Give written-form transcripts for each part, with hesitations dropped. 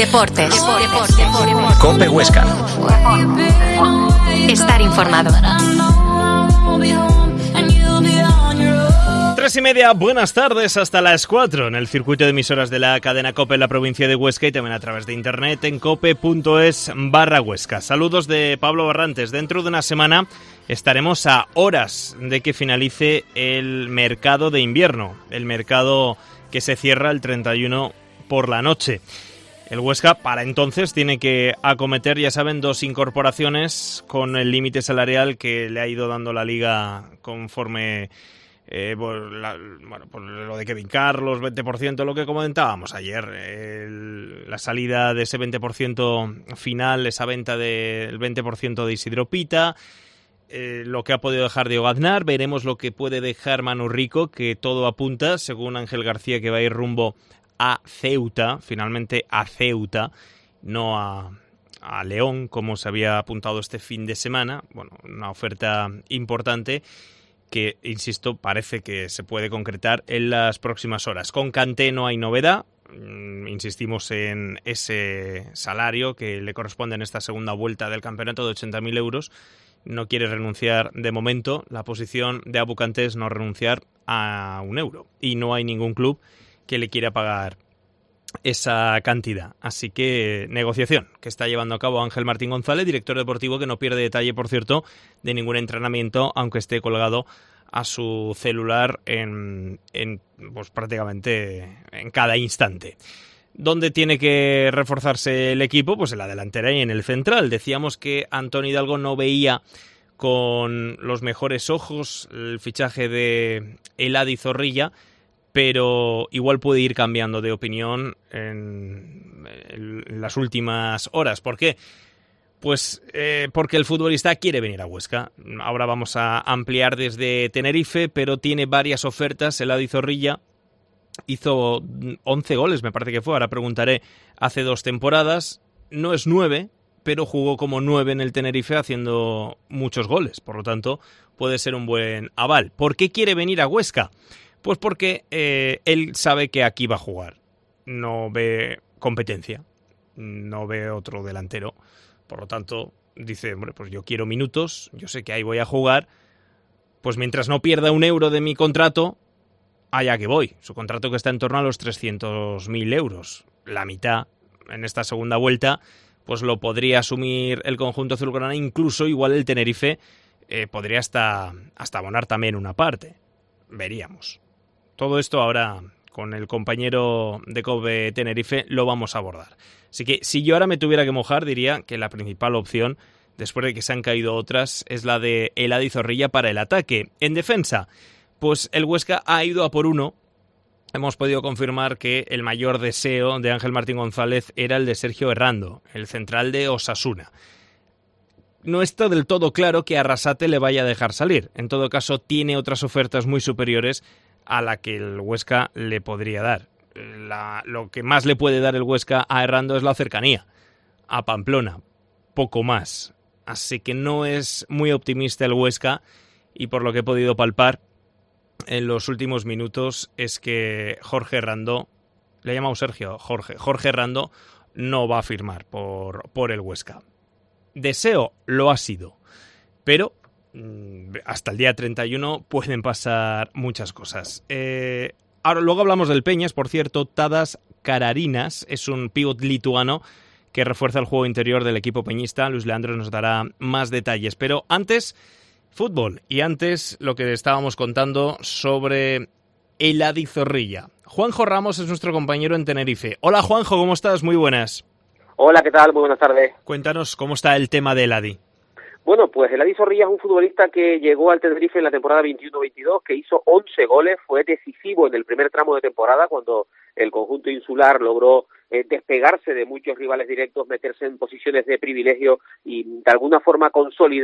Deportes. COPE Huesca. Estar informado. 3:30, buenas tardes, hasta las 4 en el circuito de emisoras de la cadena COPE en la provincia de Huesca y también a través de internet en cope.es/Huesca. Saludos de Pablo Barrantes. Dentro de una semana estaremos a horas de que finalice el mercado de invierno, el mercado que se cierra el 31 por la noche. El Huesca para entonces tiene que acometer, ya saben, 2 incorporaciones con el límite salarial que le ha ido dando la Liga conforme por lo de Kevin Carlos, 20%, lo que comentábamos ayer, la salida de ese 20% final, esa venta del 20% de Isidro Pita, lo que ha podido dejar Diego Aznar, veremos lo que puede dejar Manu Rico, que todo apunta, según Ángel García, que va a ir rumbo a Ceuta, finalmente a Ceuta, no a León, como se había apuntado este fin de semana. Bueno, una oferta importante que, insisto, parece que se puede concretar en las próximas horas. Con Kanté no hay novedad, insistimos en ese salario que le corresponde en esta segunda vuelta del campeonato de 80.000 euros. No quiere renunciar de momento. La posición de Abu Kanté es no renunciar a un euro y no hay ningún club que le quiera pagar esa cantidad. Así que negociación que está llevando a cabo Ángel Martín González, director deportivo, que no pierde detalle, por cierto, de ningún entrenamiento, aunque esté colgado a su celular pues prácticamente en cada instante. ¿Dónde tiene que reforzarse el equipo? Pues en la delantera y en el central. Decíamos que Antón Hidalgo no veía con los mejores ojos el fichaje de Eladi Zorrilla, pero igual puede ir cambiando de opinión en las últimas horas. ¿Por qué? Pues porque el futbolista quiere venir a Huesca. Ahora vamos a ampliar desde Tenerife, pero tiene varias ofertas. Eladi Zorrilla hizo 11 goles, me parece que fue, ahora preguntaré, hace 2 temporadas. No es 9, pero jugó como 9 en el Tenerife haciendo muchos goles. Por lo tanto, puede ser un buen aval. ¿Por qué quiere venir a Huesca? Pues porque él sabe que aquí va a jugar. No ve competencia, no ve otro delantero. Por lo tanto, dice, hombre, pues yo quiero minutos, yo sé que ahí voy a jugar, pues mientras no pierda un euro de mi contrato, allá que voy. Su contrato que está en torno a los 300.000 euros. La mitad en esta segunda vuelta, pues lo podría asumir el conjunto azulgrana, incluso igual el Tenerife podría hasta abonar también una parte. Veríamos. Todo esto ahora con el compañero de COPE Tenerife lo vamos a abordar. Así que si yo ahora me tuviera que mojar, diría que la principal opción, después de que se han caído otras, es la de Eladi Zorrilla para el ataque. En defensa, pues el Huesca ha ido a por uno. Hemos podido confirmar que el mayor deseo de Ángel Martín González era el de Sergio Errando, el central de Osasuna. No está del todo claro que Arrasate le vaya a dejar salir. En todo caso, tiene otras ofertas muy superiores a la que el Huesca le podría dar. Lo que más le puede dar el Huesca a Errando es la cercanía a Pamplona, poco más. Así que no es muy optimista el Huesca y por lo que he podido palpar en los últimos minutos es que Jorge Errando, le he llamado Sergio, Jorge Errando no va a firmar por el Huesca. Deseo lo ha sido, pero hasta el día 31 pueden pasar muchas cosas. Ahora, luego hablamos del Peñas, por cierto. Tadas Kararinas es un pívot lituano que refuerza el juego interior del equipo peñista. Luis Leandro nos dará más detalles. Pero antes, fútbol. Y antes, lo que estábamos contando sobre Eladi Zorrilla. Juanjo Ramos es nuestro compañero en Tenerife. Hola, Juanjo, ¿cómo estás? Muy buenas. Hola, ¿qué tal? Muy buenas tardes. Cuéntanos cómo está el tema de Eladi. Bueno, pues Eladi Zorrilla es un futbolista que llegó al Tenerife en la temporada 21-22, que hizo 11 goles, fue decisivo en el primer tramo de temporada cuando el conjunto insular logró despegarse de muchos rivales directos, meterse en posiciones de privilegio y de alguna forma consolidar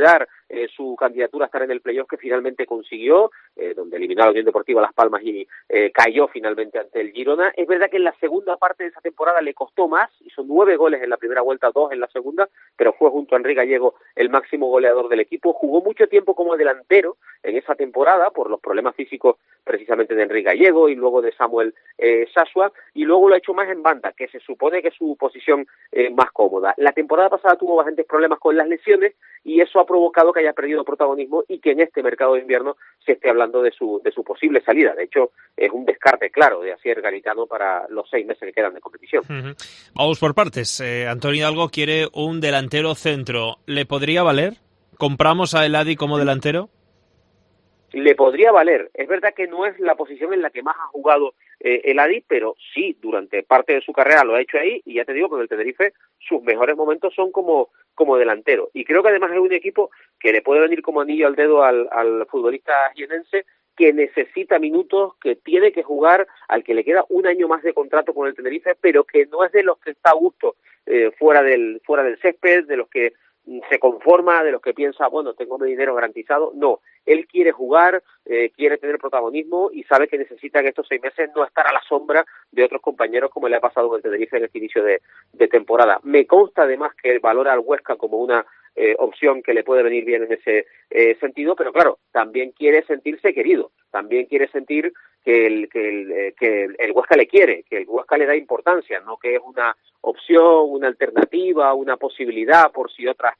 su candidatura a estar en el playoff que finalmente consiguió, donde eliminó a la Unión Deportiva Las Palmas y cayó finalmente ante el Girona. Es verdad que en la segunda parte de esa temporada le costó más, hizo 9 goles en la primera vuelta, 2 en la segunda, pero fue junto a Enrique Gallego el máximo goleador del equipo. Jugó mucho tiempo como delantero en esa temporada por los problemas físicos precisamente de Enrique Gallego y luego de Samuel Sasua, y luego lo ha hecho más en banda, que se supone que es su posición más cómoda. La temporada pasada tuvo bastantes problemas con las lesiones y eso ha provocado que haya perdido protagonismo y que en este mercado de invierno se esté hablando de su posible salida. De hecho, es un descarte claro de Asier Garitano para los 6 meses que quedan de competición. Vamos por partes. Antonio Hidalgo quiere un delantero centro. ¿Le podría valer? ¿Compramos a Eladi como delantero? Le podría valer. Es verdad que no es la posición en la que más ha jugado Eladi, pero sí, durante parte de su carrera lo ha hecho ahí, y ya te digo, con el Tenerife sus mejores momentos son como delantero. Y creo que además es un equipo que le puede venir como anillo al dedo al futbolista jienense, que necesita minutos, que tiene que jugar, al que le queda un año más de contrato con el Tenerife, pero que no es de los que está a gusto fuera del césped, de los que se conforma, de los que piensa, bueno, tengo mi dinero garantizado. No, él quiere jugar, quiere tener protagonismo y sabe que necesita en estos 6 meses no estar a la sombra de otros compañeros como le ha pasado con el Tenerife en este inicio de temporada. Me consta además que él valora al Huesca como una opción que le puede venir bien en ese sentido, pero claro, también quiere sentirse querido, también quiere sentir que el Huesca le quiere, que el Huesca le da importancia, no que es una opción, una alternativa, una posibilidad por si otras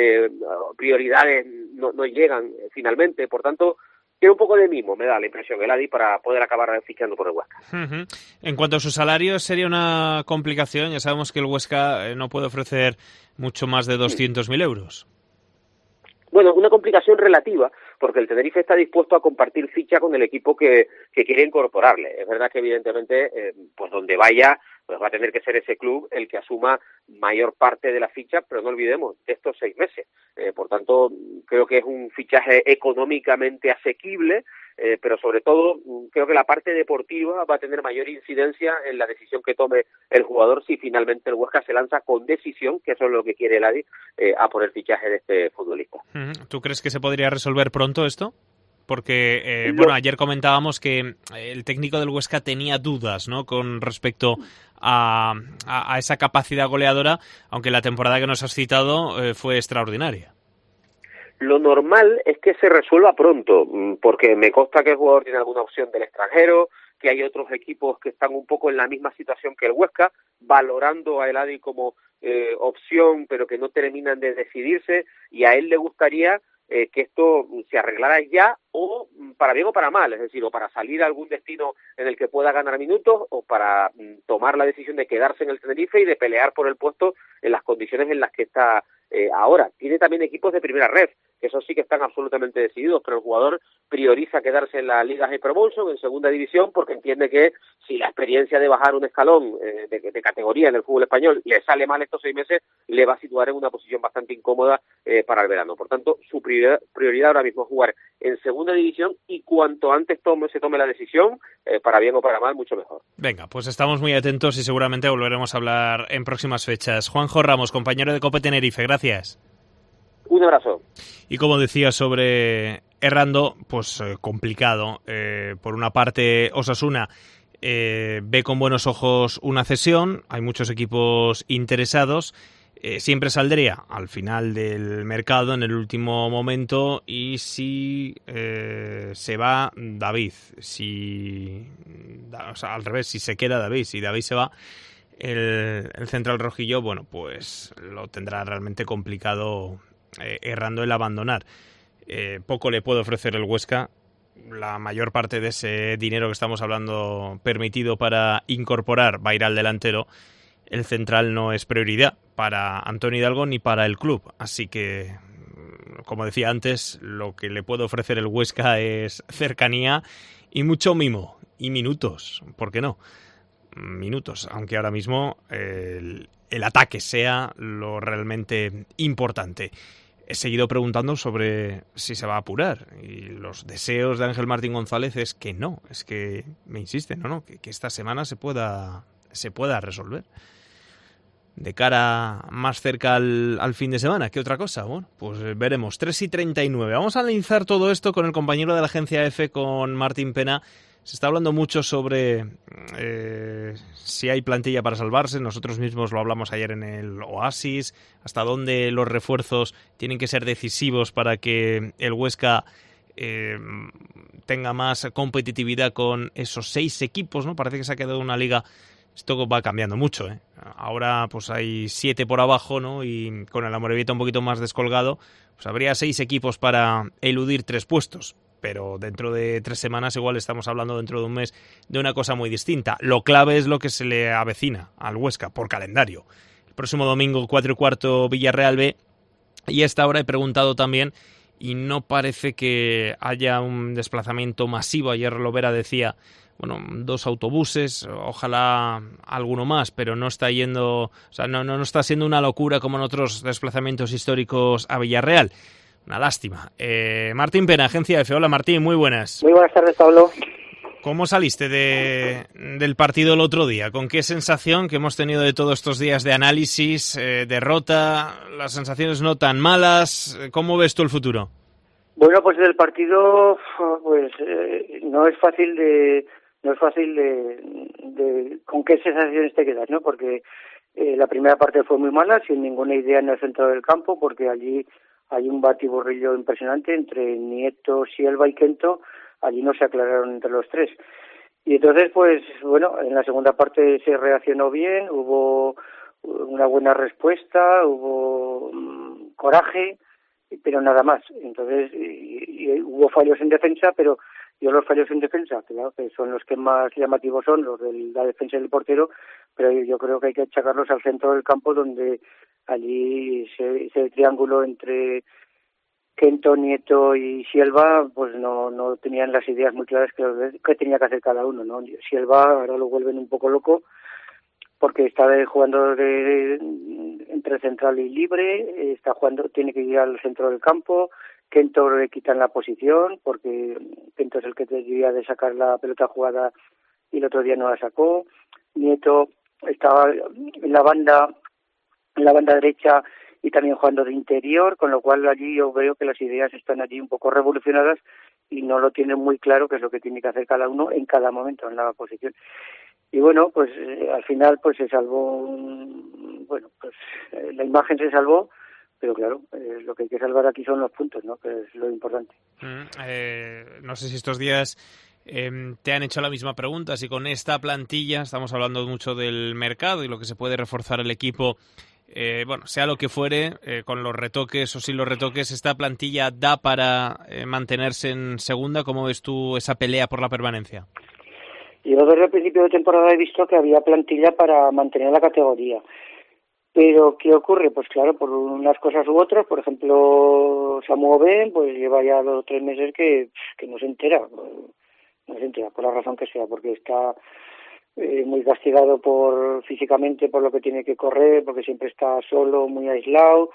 prioridades no llegan finalmente. Por tanto, tiene un poco de mimo, me da la impresión, Eladi, para poder acabar fichando por el Huesca. En cuanto a su salario, sería una complicación. Ya sabemos que el Huesca no puede ofrecer mucho más de 200.000 euros. Bueno, una complicación relativa, porque el Tenerife está dispuesto a compartir ficha con el equipo que quiere incorporarle. Es verdad que evidentemente, pues donde vaya, pues va a tener que ser ese club el que asuma mayor parte de la ficha, pero no olvidemos, de estos 6 meses. Por tanto, creo que es un fichaje económicamente asequible, pero sobre todo creo que la parte deportiva va a tener mayor incidencia en la decisión que tome el jugador si finalmente el Huesca se lanza con decisión, que eso es lo que quiere el Eladi, a por el fichaje de este futbolista. ¿Tú crees que se podría resolver pronto esto? Porque, ayer comentábamos que el técnico del Huesca tenía dudas, ¿no?, con respecto a esa capacidad goleadora, aunque la temporada que nos has citado fue extraordinaria. Lo normal es que se resuelva pronto, porque me consta que el jugador tiene alguna opción del extranjero, que hay otros equipos que están un poco en la misma situación que el Huesca, valorando a Eladi como opción, pero que no terminan de decidirse, y a él le gustaría que esto se arreglara ya, o para bien o para mal, es decir, o para salir a algún destino en el que pueda ganar minutos, o para tomar la decisión de quedarse en el Tenerife y de pelear por el puesto en las condiciones en las que está ahora. Tiene también equipos de primera red, que esos sí que están absolutamente decididos, pero el jugador prioriza quedarse en la Liga de Promotion, en segunda división, porque entiende que si la experiencia de bajar un escalón de categoría en el fútbol español le sale mal estos 6 meses, le va a situar en una posición bastante incómoda para el verano. Por tanto, su prioridad ahora mismo es jugar en segunda división, y cuanto antes se tome la decisión, para bien o para mal, mucho mejor. Venga, pues estamos muy atentos y seguramente volveremos a hablar en próximas fechas. Juanjo Ramos, compañero de COPE Tenerife, gracias. Un abrazo. Y como decía sobre Errando, pues complicado. Por una parte, Osasuna ve con buenos ojos una cesión, hay muchos equipos interesados. Siempre saldría al final del mercado, en el último momento, y si se va David, al revés, si se queda David, si David se va, el central rojillo, bueno, pues lo tendrá realmente complicado Errando el abandonar. Poco le puede ofrecer el Huesca. La mayor parte de ese dinero que estamos hablando permitido para incorporar va a ir al delantero. El central no es prioridad para Antonio Hidalgo ni para el club, así que, como decía antes, lo que le puede ofrecer el Huesca es cercanía y mucho mimo, y minutos, ¿por qué no? Minutos, aunque ahora mismo el ataque sea lo realmente importante. He seguido preguntando sobre si se va a apurar, y los deseos de Ángel Martín González es que no, es que me insisten, que esta semana se pueda resolver. de cara más cerca al fin de semana. ¿Qué otra cosa? Bueno, pues veremos. 3:39. Vamos a analizar todo esto con el compañero de la agencia EFE, con Martín Pena. Se está hablando mucho sobre si hay plantilla para salvarse. Nosotros mismos lo hablamos ayer en el Oasis. Hasta dónde los refuerzos tienen que ser decisivos para que el Huesca tenga más competitividad con esos 6 equipos, ¿no? Parece que se ha quedado una liga. Esto va cambiando mucho, ¿eh? Ahora pues hay 7 por abajo, ¿no? Y con el Amorebieta un poquito más descolgado, pues habría 6 equipos para eludir 3 puestos. Pero dentro de 3 semanas igual estamos hablando, dentro de un mes, de una cosa muy distinta. Lo clave es lo que se le avecina al Huesca por calendario. El próximo domingo, 4:15, Villarreal B. Y a esta hora he preguntado también, y no parece que haya un desplazamiento masivo. Ayer Lovera decía, bueno, 2 autobuses, ojalá alguno más, pero no está yendo, o sea, no está siendo una locura como en otros desplazamientos históricos a Villarreal. Una lástima. Martín Pena, agencia EFE. Hola Martín, muy buenas. Muy buenas tardes, Pablo. ¿Cómo saliste del partido el otro día? ¿Con qué sensación que hemos tenido de todos estos días de análisis, derrota, las sensaciones no tan malas? ¿Cómo ves tú el futuro? Bueno, pues del partido, pues no es fácil de con qué sensaciones te quedas, ¿no? Porque la primera parte fue muy mala, sin ninguna idea en el centro del campo, porque allí hay un batiburrillo impresionante entre Nieto, Silva y Kento. Allí no se aclararon entre los 3. Y entonces, pues bueno, en la segunda parte se reaccionó bien, hubo una buena respuesta, hubo coraje, pero nada más. Entonces, y hubo fallos en defensa, pero yo los fallos en defensa, claro, que son los que más llamativos son los de la defensa del portero, pero yo creo que hay que achacarlos al centro del campo, donde allí ese triángulo entre Kento, Nieto y Silva, pues no tenían las ideas muy claras que tenía que hacer cada uno, ¿no? Silva ahora lo vuelven un poco loco, porque está jugando entre central y libre, está jugando, tiene que ir al centro del campo. Kento le quitan la posición, porque Kento es el que debía de sacar la pelota jugada y el otro día no la sacó. Nieto estaba en la banda derecha y también jugando de interior, con lo cual allí yo veo que las ideas están allí un poco revolucionadas y no lo tienen muy claro qué es lo que tiene que hacer cada uno en cada momento en la posición. Y bueno, pues al final pues se salvó, la imagen se salvó, pero claro, lo que hay que salvar aquí son los puntos, ¿no? Que es lo importante. No sé si estos días te han hecho la misma pregunta, si con esta plantilla, estamos hablando mucho del mercado y lo que se puede reforzar el equipo, sea lo que fuere, con los retoques o sin los retoques, ¿esta plantilla da para mantenerse en segunda? ¿Cómo ves tú esa pelea por la permanencia? Yo desde el principio de temporada he visto que había plantilla para mantener la categoría. Pero, ¿qué ocurre? Pues claro, por unas cosas u otras, por ejemplo, Samu Ben, pues lleva ya 2 o 3 meses que no se entera, por la razón que sea, porque está muy castigado físicamente por lo que tiene que correr, porque siempre está solo, muy aislado.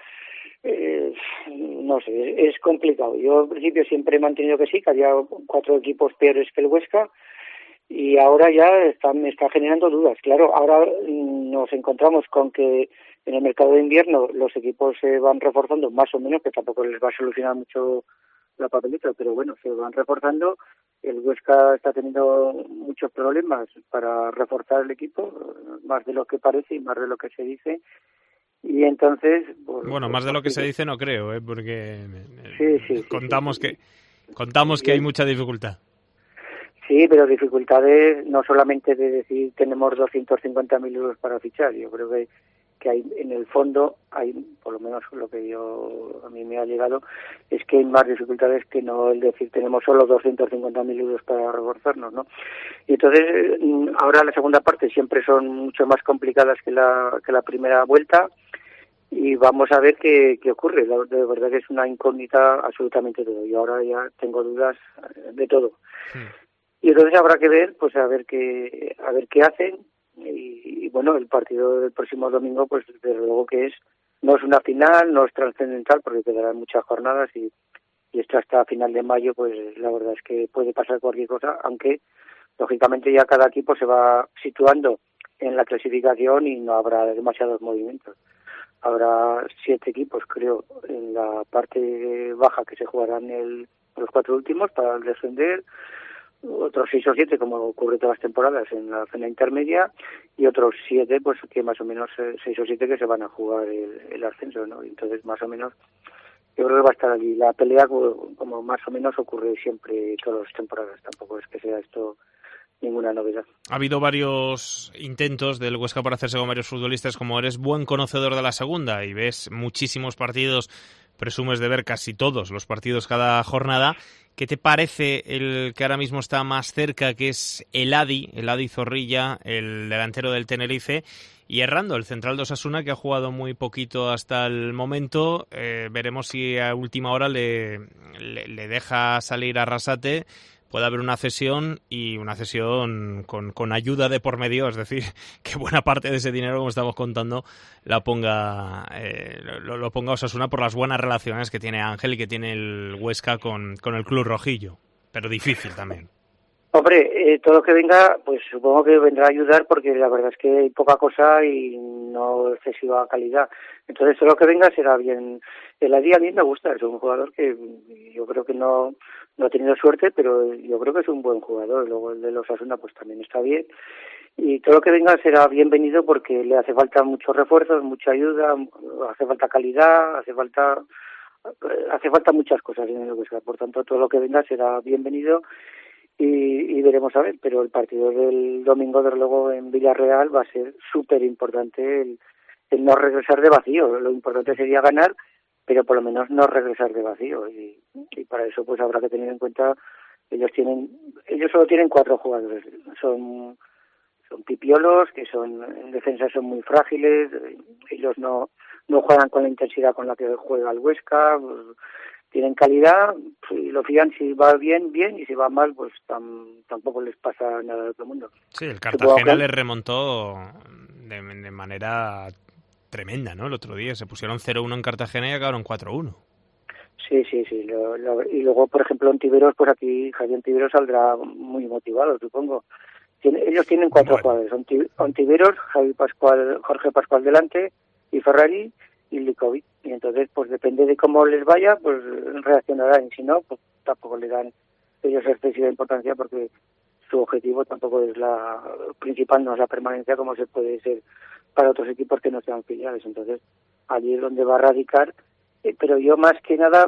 No sé, es complicado. Yo al principio siempre he mantenido que sí, que había 4 equipos peores que el Huesca, y ahora ya me está generando dudas. Claro, ahora nos encontramos con que en el mercado de invierno los equipos se van reforzando más o menos, que tampoco les va a solucionar mucho la papeleta, pero bueno, se van reforzando. El Huesca está teniendo muchos problemas para reforzar el equipo, más de lo que parece y más de lo que se dice. Y entonces... Bueno, más de lo que se dice no creo, porque sí, contamos que hay mucha dificultad. Sí, pero dificultades no solamente de decir tenemos 250.000 euros para fichar. Yo creo que hay, en el fondo, hay, por lo menos lo que a mí me ha llegado, es que hay más dificultades que no el decir tenemos solo 250.000 euros para reforzarnos, ¿no? Y entonces, ahora la segunda parte siempre son mucho más complicadas que la primera vuelta, y vamos a ver qué ocurre. De verdad que es una incógnita absolutamente todo. Y ahora ya tengo dudas de todo. Sí. Y entonces habrá que ver, pues a ver qué hacen. Y bueno, el partido del próximo domingo, pues desde luego que no es una final, no es trascendental, porque quedarán muchas jornadas y esto hasta final de mayo, pues la verdad es que puede pasar cualquier cosa, aunque lógicamente ya cada equipo se va situando en la clasificación y no habrá demasiados movimientos. Habrá 7 equipos, creo, en la parte baja que se jugarán los 4 últimos para descender, otros 6 o 7, como ocurre todas las temporadas, en la zona intermedia, y otros 7, pues que más o menos 6 o 7 que se van a jugar el ascenso, ¿no? Entonces, más o menos, yo creo que va a estar allí la pelea como más o menos ocurre siempre todas las temporadas. Tampoco es que sea esto ninguna novedad. Ha habido varios intentos del Huesca por hacerse con varios futbolistas. Como eres buen conocedor de la segunda y ves muchísimos partidos, presumes de ver casi todos los partidos cada jornada, ¿qué te parece el que ahora mismo está más cerca, que es el Adi Zorrilla, el delantero del Tenerife, y Errando, el central de Osasuna, que ha jugado muy poquito hasta el momento? Veremos si a última hora le deja salir a Arrasate. Puede haber una cesión, y una cesión con ayuda de por medio, es decir, que buena parte de ese dinero, como estamos contando, lo ponga Osasuna por las buenas relaciones que tiene Ángel y que tiene el Huesca con el club rojillo, pero difícil también. Hombre, todo lo que venga, pues supongo que vendrá a ayudar, porque la verdad es que hay poca cosa y no excesiva calidad. Entonces todo lo que venga será bien. El Adi a mí me gusta, es un jugador que yo creo que no ha tenido suerte, pero yo creo que es un buen jugador. Luego el de los Osasuna pues también está bien, y todo lo que venga será bienvenido, porque le hace falta muchos refuerzos, mucha ayuda, hace falta calidad, hace falta muchas cosas en el Huesca. Por tanto, todo lo que venga será bienvenido. Y veremos a ver, pero el partido del domingo, desde luego, en Villarreal va a ser súper importante el no regresar de vacío. Lo importante sería ganar, pero por lo menos no regresar de vacío. Y para eso pues habrá que tener en cuenta, ellos solo tienen 4 jugadores. Son pipiolos, que en defensa son muy frágiles. Ellos no juegan con la intensidad con la que juega el Huesca. Pues, tienen calidad, y lo fían. Si va bien, y si va mal, pues tampoco les pasa nada de otro mundo. Sí, el Cartagena les remontó de manera tremenda, ¿no? El otro día se pusieron 0-1 en Cartagena y acabaron 4-1. Sí. Y luego, por ejemplo, Ontiveros, pues aquí Javier Ontiveros saldrá muy motivado, supongo. Ellos tienen 4 jugadores: Ontiveros, Jorge Pascual delante, y Ferrari y Likovic. Y entonces, pues depende de cómo les vaya, pues reaccionarán, y si no, pues tampoco le dan ellos excesiva importancia, porque su objetivo tampoco es la principal, no es la permanencia como se puede ser para otros equipos que no sean filiales. Entonces, allí es donde va a radicar. Pero yo más que nada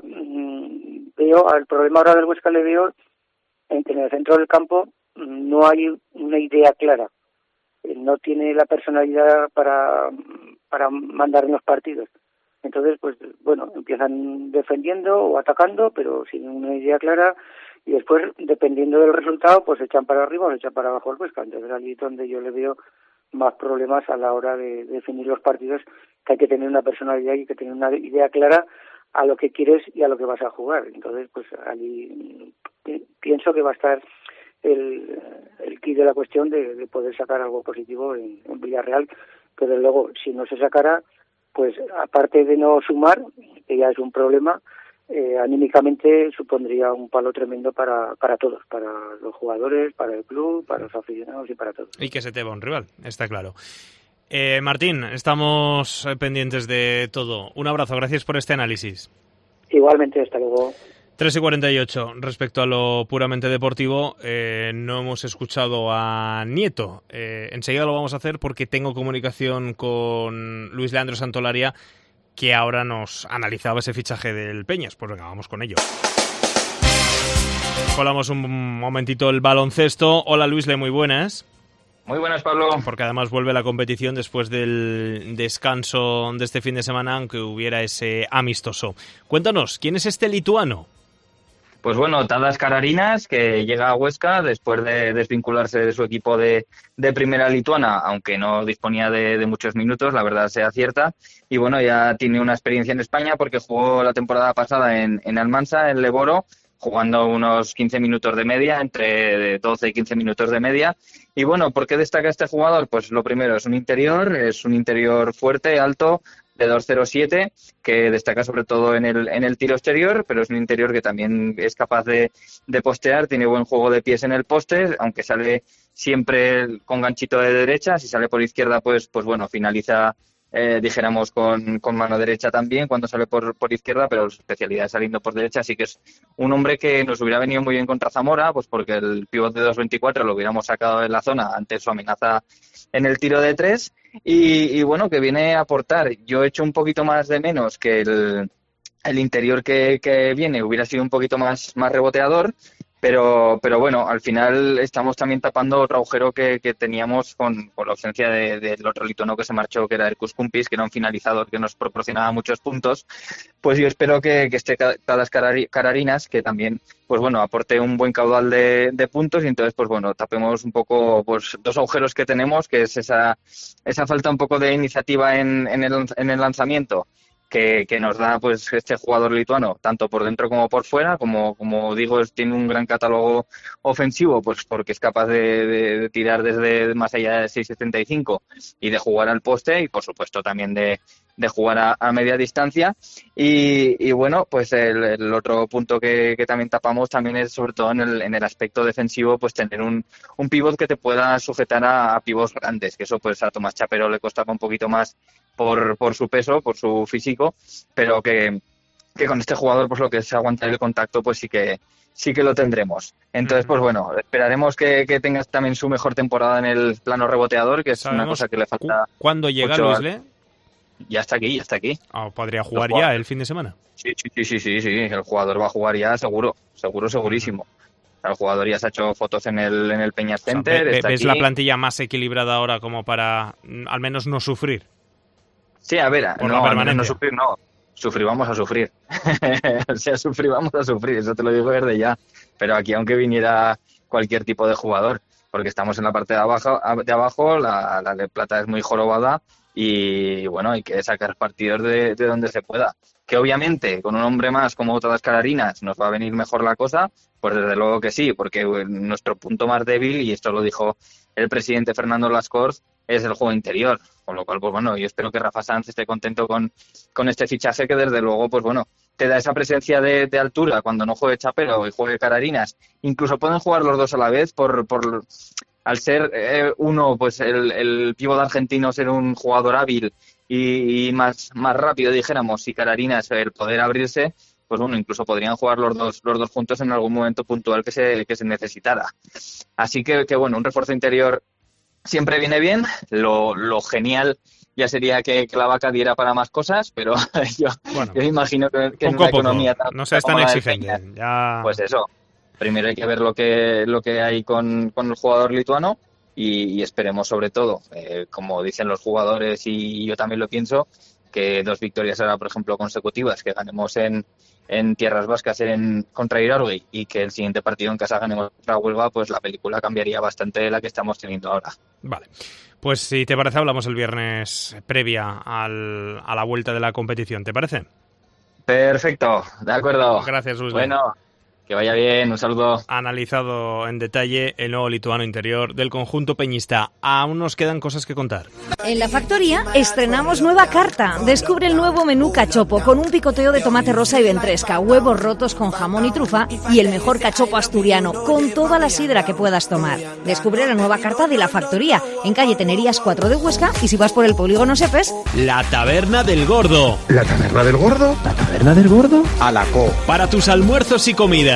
veo al problema ahora del Huesca, le veo en que en el centro del campo no hay una idea clara. No tiene la personalidad para mandar en los partidos. Entonces, pues bueno, empiezan defendiendo o atacando, pero sin una idea clara, y después, dependiendo del resultado, pues echan para arriba o se echan para abajo el Huesca. Entonces, allí es donde yo le veo más problemas a la hora de definir los partidos, que hay que tener una personalidad y hay que tener una idea clara a lo que quieres y a lo que vas a jugar. Entonces, pues allí pienso que va a estar el quid de la cuestión de poder sacar algo positivo en Villarreal, que desde luego, si no se sacara, pues aparte de no sumar, que ya es un problema, anímicamente supondría un palo tremendo para todos, para los jugadores, para el club, para los aficionados y para todos. Y que se te va un rival, está claro. Martín, estamos pendientes de todo. Un abrazo, gracias por este análisis. Igualmente, hasta luego. 3:48. Respecto a lo puramente deportivo, no hemos escuchado a Nieto. Enseguida lo vamos a hacer, porque tengo comunicación con Luis Leandro Santolaria, que ahora nos analizaba ese fichaje del Peñas. Pues venga, vamos con ello. Colamos un momentito el baloncesto. Hola, Luisle, muy buenas. Muy buenas, Pablo. Porque además vuelve la competición después del descanso de este fin de semana, aunque hubiera ese amistoso. Cuéntanos, ¿quién es este lituano? Pues bueno, Tadas Kararinas, que llega a Huesca después de desvincularse de su equipo de primera lituana, aunque no disponía de muchos minutos, la verdad sea cierta. Y bueno, ya tiene una experiencia en España, porque jugó la temporada pasada en Almansa, en Leboro, jugando unos 15 minutos de media, entre 12 y 15 minutos de media. Y bueno, ¿por qué destaca este jugador? Pues lo primero, es un interior fuerte, alto, 2.07, que destaca sobre todo en el tiro exterior, pero es un interior que también es capaz de postear, tiene buen juego de pies en el poste, aunque sale siempre con ganchito de derecha. Si sale por izquierda, pues bueno, finaliza dijéramos con mano derecha también cuando sale por izquierda, pero su especialidad es saliendo por derecha. Así que es un hombre que nos hubiera venido muy bien contra Zamora, pues porque el pívot de 2.24 lo hubiéramos sacado en la zona ante su amenaza en el tiro de 3 y bueno, que viene a aportar. Yo he hecho un poquito más de menos que el interior que viene hubiera sido un poquito más reboteador, pero bueno, al final estamos también tapando otro agujero que teníamos con la ausencia del otro lituano que se marchó, que era Erkus Kumpis, que era un finalizador que nos proporcionaba muchos puntos. Pues yo espero que esté Tadas Kararinas, que también pues bueno, aporte un buen caudal de puntos, y entonces pues bueno, tapemos un poco pues dos agujeros que tenemos, que es esa falta un poco de iniciativa en el lanzamiento que nos da pues este jugador lituano, tanto por dentro como por fuera. Como digo, tiene un gran catálogo ofensivo, pues porque es capaz de tirar desde más allá de 6.75 y de jugar al poste, y por supuesto también de jugar a media distancia. Y bueno, pues el otro punto que también tapamos también es sobre todo en el aspecto defensivo, pues tener un pívot que te pueda sujetar a pivots grandes, que eso pues a Tomás Chapero le costaba un poquito más por su peso, por su físico, pero que con este jugador pues lo que es aguantar el contacto pues sí que lo tendremos. Entonces pues bueno, esperaremos que tenga también su mejor temporada en el plano reboteador, que es una cosa que le falta. ¿Cuándo llega Luis Le? Ya está aquí. ¿Podría jugar ya el fin de semana? Sí, el jugador va a jugar ya segurísimo. El jugador ya se ha hecho fotos en el Peñas Center. O sea, ¿ves la plantilla más equilibrada ahora como para al menos no sufrir? Sí, a ver, no sufrir no. Sufrir vamos a sufrir. O sea, sufrir vamos a sufrir, eso te lo digo desde ya. Pero aquí, aunque viniera cualquier tipo de jugador, porque estamos en la parte de abajo, la de plata es muy jorobada, y bueno, hay que sacar partidos de donde se pueda. Que obviamente con un hombre más como Tadas Kararinas nos va a venir mejor la cosa, pues desde luego que sí, porque nuestro punto más débil, y esto lo dijo el presidente Fernando Lascors, es el juego interior. Con lo cual, pues bueno, yo espero que Rafa Sanz esté contento con este fichaje, que desde luego, pues bueno, te da esa presencia de altura cuando no juegue Chapero y juegue Kararinas. Incluso pueden jugar los dos a la vez al ser uno, pues el pívot argentino ser un jugador hábil y más rápido, dijéramos, y Kararinas el poder abrirse, pues bueno, incluso podrían jugar los dos juntos en algún momento puntual que se necesitara. Así que bueno, un refuerzo interior siempre viene bien. Lo genial ya sería que la vaca diera para más cosas, pero yo imagino que en una economía tan, no seas tan exigente. Pues eso, primero hay que ver lo que hay con el jugador lituano, y esperemos sobre todo, como dicen los jugadores y yo también lo pienso, que 2 victorias ahora, por ejemplo, consecutivas, que ganemos en Tierras Vascas contra Iraurgi, y que el siguiente partido en casa ganemos contra Huelva, pues la película cambiaría bastante de la que estamos teniendo ahora. Vale. Pues si te parece, hablamos el viernes previa a la vuelta de la competición. ¿Te parece? Perfecto, de acuerdo. Gracias, Luis. Bueno, que vaya bien, un saludo. Analizado en detalle el nuevo lituano interior del conjunto peñista. Aún nos quedan cosas que contar. En la factoría estrenamos nueva carta. Descubre el nuevo menú cachopo con un picoteo de tomate rosa y ventresca, huevos rotos con jamón y trufa y el mejor cachopo asturiano con toda la sidra que puedas tomar. Descubre la nueva carta de la factoría en calle Tenerías 4 de Huesca, y si vas por el polígono Sepes, La Taberna del Gordo. ¿La Taberna del Gordo? ¿La Taberna del Gordo? Alacó. Para tus almuerzos y comida.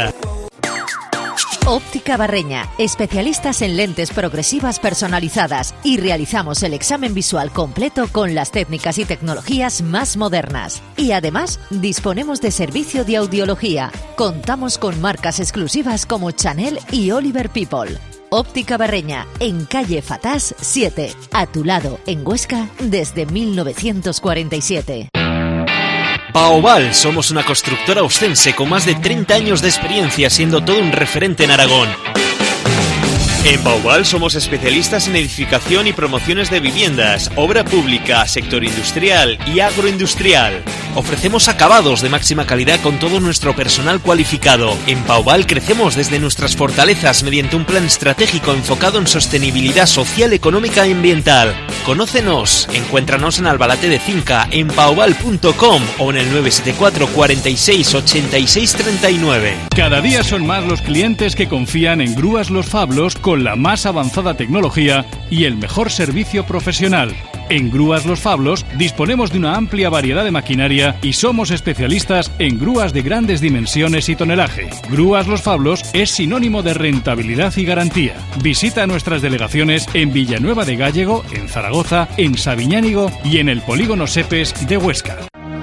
Óptica Barreña, especialistas en lentes progresivas personalizadas, y realizamos el examen visual completo con las técnicas y tecnologías más modernas. Y además, disponemos de servicio de audiología. Contamos con marcas exclusivas como Chanel y Oliver People. Óptica Barreña, en calle Fatás 7, a tu lado, en Huesca, desde 1947. Paoval, somos una constructora ostense con más de 30 años de experiencia, siendo todo un referente en Aragón. En Pauval somos especialistas en edificación y promociones de viviendas, obra pública, sector industrial y agroindustrial. Ofrecemos acabados de máxima calidad con todo nuestro personal cualificado. En Pauval crecemos desde nuestras fortalezas mediante un plan estratégico enfocado en sostenibilidad social, económica y ambiental. Conócenos, encuéntranos en Albalate de Cinca, en pauval.com o en el 974 46 86 39. Cada día son más los clientes que confían en Grúas Los Fablos con la más avanzada tecnología y el mejor servicio profesional. En Grúas Los Fablos disponemos de una amplia variedad de maquinaria y somos especialistas en grúas de grandes dimensiones y tonelaje. Grúas Los Fablos es sinónimo de rentabilidad y garantía. Visita nuestras delegaciones en Villanueva de Gállego, en Zaragoza, en Sabiñánigo y en el Polígono Sepes de Huesca.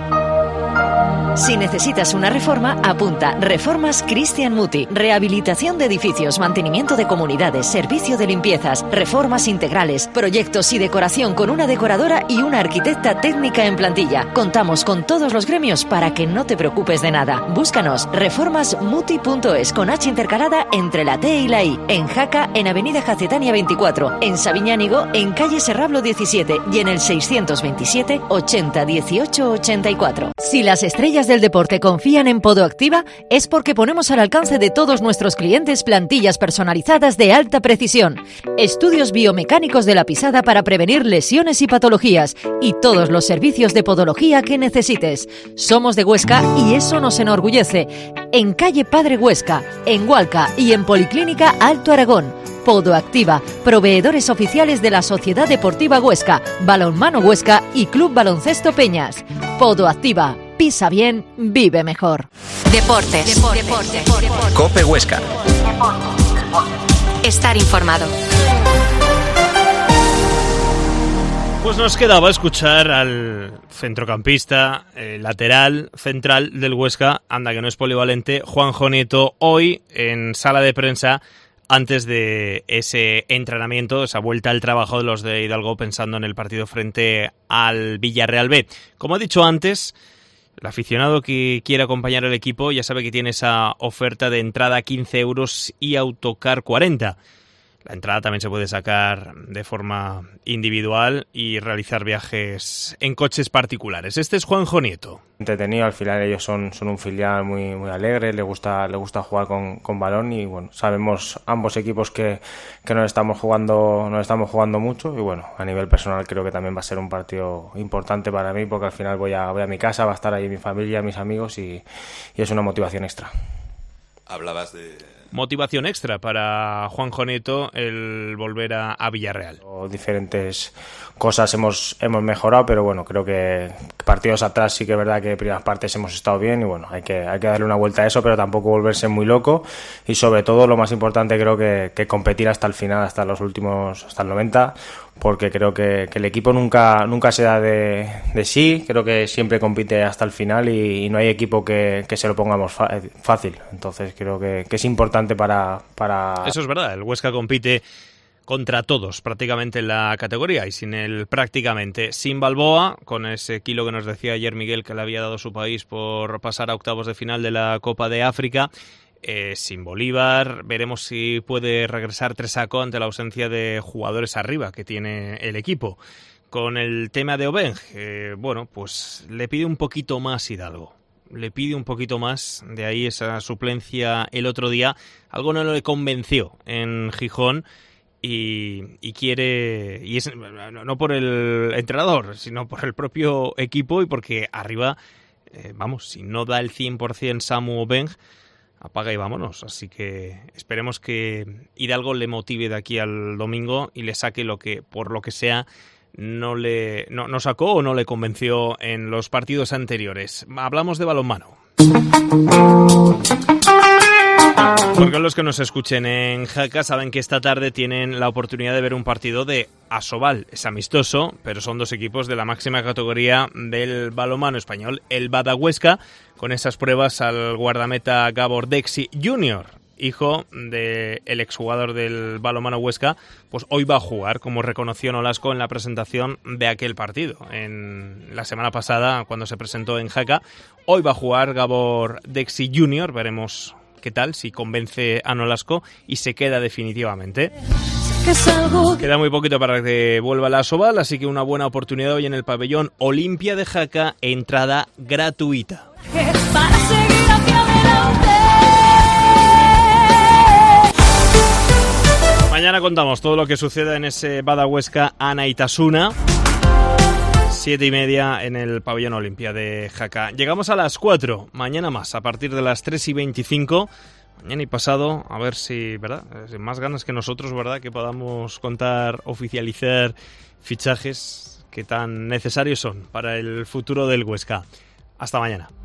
Si necesitas una reforma, apunta Reformas Cristian Muti. Rehabilitación de edificios, mantenimiento de comunidades, servicio de limpiezas, reformas integrales, proyectos y decoración con una decoradora y una arquitecta técnica en plantilla. Contamos con todos los gremios para que no te preocupes de nada. Búscanos reformasmuti.es con H intercalada entre la T y la I. En Jaca, en Avenida Jacetania 24. En Sabiñánigo, en calle Serrablo 17 y en el 627 80 18 84. Si las estrellas del deporte confían en Podoactiva, es porque ponemos al alcance de todos nuestros clientes plantillas personalizadas de alta precisión, estudios biomecánicos de la pisada para prevenir lesiones y patologías y todos los servicios de podología que necesites. Somos de Huesca y eso nos enorgullece. En calle Padre Huesca, en Hualca y en Policlínica Alto Aragón. Podoactiva, proveedores oficiales de la Sociedad Deportiva Huesca, Balonmano Huesca y Club Baloncesto Peñas. Podoactiva, pisa bien, vive mejor. Deportes. COPE Huesca. Estar informado. Pues nos quedaba escuchar al centrocampista, lateral, central del Huesca, anda que no es polivalente, Juanjo Nieto, hoy en sala de prensa, antes de ese entrenamiento, esa vuelta al trabajo de los de Hidalgo pensando en el partido frente al Villarreal B. Como he dicho antes, el aficionado que quiera acompañar al equipo ya sabe que tiene esa oferta de entrada 15 euros y autocar 40. La entrada también se puede sacar de forma individual y realizar viajes en coches particulares. Este es Juanjo Nieto. Entretenido, al final ellos son un filial muy alegre, le gusta jugar con balón y bueno, sabemos ambos equipos que nos estamos jugando mucho y bueno, a nivel personal creo que también va a ser un partido importante para mí porque al final voy a mi casa, va a estar ahí mi familia, mis amigos y es una motivación extra. Hablabas de... Motivación extra para Juanjo Nieto el volver a Villarreal. Diferentes cosas hemos mejorado, pero bueno, creo que partidos atrás sí que es verdad que primeras partes hemos estado bien y bueno, hay que darle una vuelta a eso, pero tampoco volverse muy loco y sobre todo lo más importante creo que competir hasta el final, hasta los últimos, hasta el 90, porque creo que el equipo nunca se da de sí, creo que siempre compite hasta el final y no hay equipo que se lo pongamos fácil, entonces creo que es importante para... Eso es verdad, el Huesca compite contra todos prácticamente en la categoría y sin él prácticamente. Sin Balboa, con ese kilo que nos decía ayer Miguel que le había dado su país por pasar a octavos de final de la Copa de África, sin Bolívar, veremos si puede regresar Tresaco ante la ausencia de jugadores arriba que tiene el equipo. Con el tema de Obeng, bueno, pues le pide un poquito más Hidalgo. Le pide un poquito más, de ahí esa suplencia el otro día. Algo no le convenció en Gijón y quiere, y es no por el entrenador, sino por el propio equipo y porque arriba, vamos, si no da el 100% Samu Obeng, apaga y vámonos. Así que esperemos que Hidalgo le motive de aquí al domingo y le saque lo que, por lo que sea, no sacó o no le convenció en los partidos anteriores. Hablamos de balonmano. Porque los que nos escuchen en Jaca saben que esta tarde tienen la oportunidad de ver un partido de Asobal. Es amistoso, pero son dos equipos de la máxima categoría del balonmano español. El Bada Huesca, con esas pruebas al guardameta Gabor Dexi Jr., hijo del exjugador del balonmano Huesca, pues hoy va a jugar, como reconoció Nolasco en la presentación de aquel partido. En la semana pasada, cuando se presentó en Jaca, hoy va a jugar Gabor Dexi Jr., veremos qué tal, si convence a Nolasco y se queda definitivamente. Queda muy poquito para que vuelva la Asobal, así que una buena oportunidad hoy en el pabellón Olimpia de Jaca, entrada gratuita. Para seguir hacia adelante. Mañana contamos todo lo que suceda en ese Bada Huesca Anaitasuna, 7:30 en el pabellón Olimpia de Jaca. Llegamos a las 4, mañana más, a partir de las 3:25. Mañana y pasado, a ver si, ¿verdad? Más ganas que nosotros, ¿verdad? Que podamos contar, oficializar fichajes que tan necesarios son para el futuro del Huesca. Hasta mañana.